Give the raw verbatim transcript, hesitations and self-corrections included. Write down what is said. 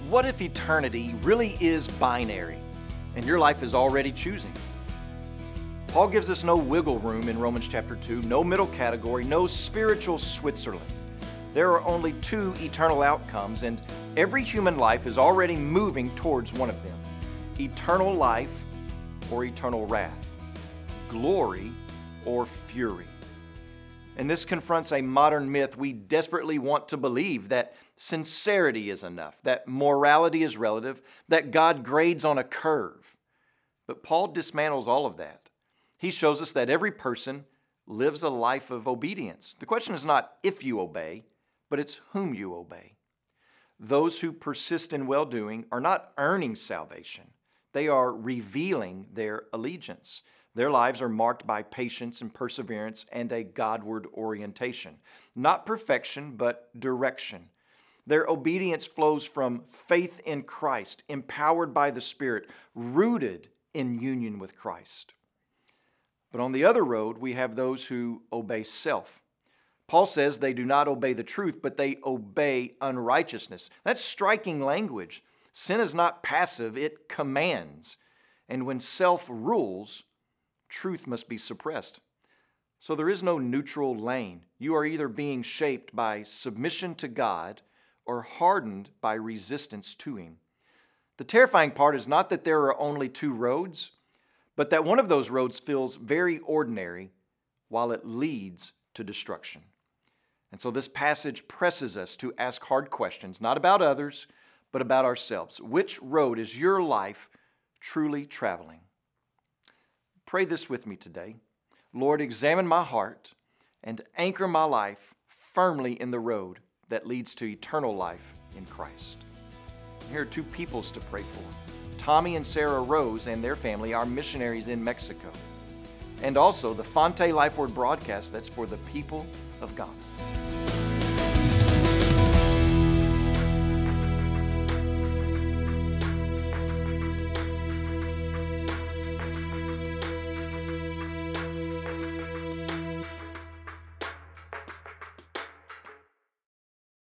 What if eternity really is binary and your life is already choosing? Paul gives us no wiggle room in Romans chapter two, no middle category, no spiritual Switzerland. There are only two eternal outcomes, and every human life is already moving towards one of them: eternal life or eternal wrath, glory or fury. And this confronts a modern myth we desperately want to believe, that sincerity is enough, that morality is relative, that God grades on a curve. But Paul dismantles all of that. He shows us that every person lives a life of obedience. The question is not if you obey, but it's whom you obey. Those who persist in well-doing are not earning salvation. They are revealing their allegiance. Their lives are marked by patience and perseverance and a Godward orientation. Not perfection, but direction. Their obedience flows from faith in Christ, empowered by the Spirit, rooted in union with Christ. But on the other road, we have those who obey self. Paul says they do not obey the truth, but they obey unrighteousness. That's striking language. Sin is not passive, it commands. And when self rules, truth must be suppressed. So there is no neutral lane. You are either being shaped by submission to God or hardened by resistance to Him. The terrifying part is not that there are only two roads, but that one of those roads feels very ordinary while it leads to destruction. And so this passage presses us to ask hard questions, not about others, but about ourselves. Which road is your life truly traveling? Pray this with me today. Lord, examine my heart and anchor my life firmly in the road that leads to eternal life in Christ. Here are two peoples to pray for. Tommy and Sarah Rose and their family are missionaries in Mexico. And also the Fonte Life Word broadcast that's for the people of God.